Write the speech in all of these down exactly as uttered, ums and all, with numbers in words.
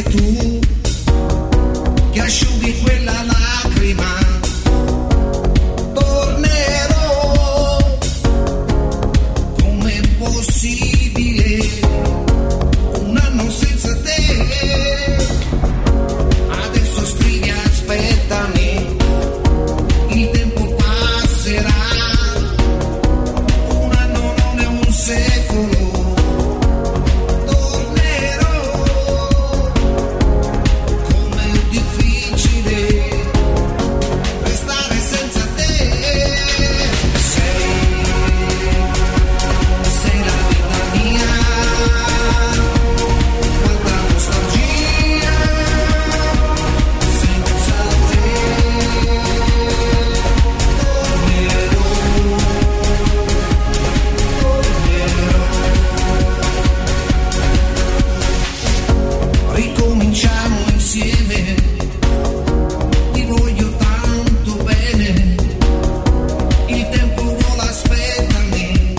sei tu che asciughi quella lacrima. Tornerò, com'è possibile un anno senza te? Adesso scrivi, aspettami, il tempo passerà, un anno non è un secolo. Ricominciamo insieme, ti voglio tanto bene, il tempo vola, aspettami,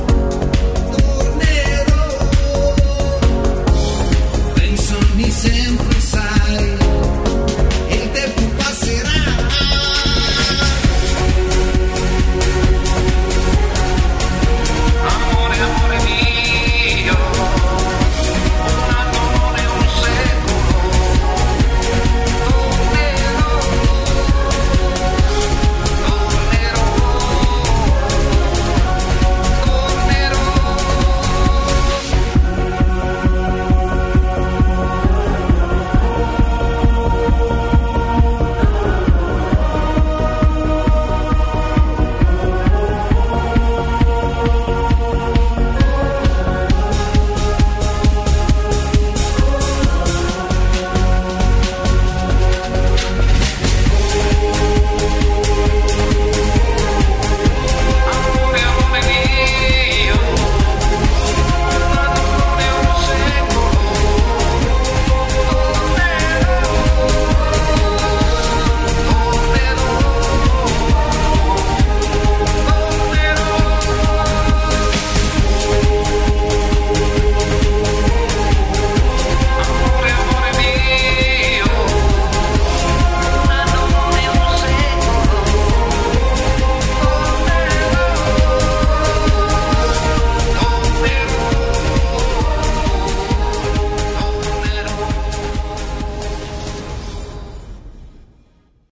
tornerò, pensami sempre.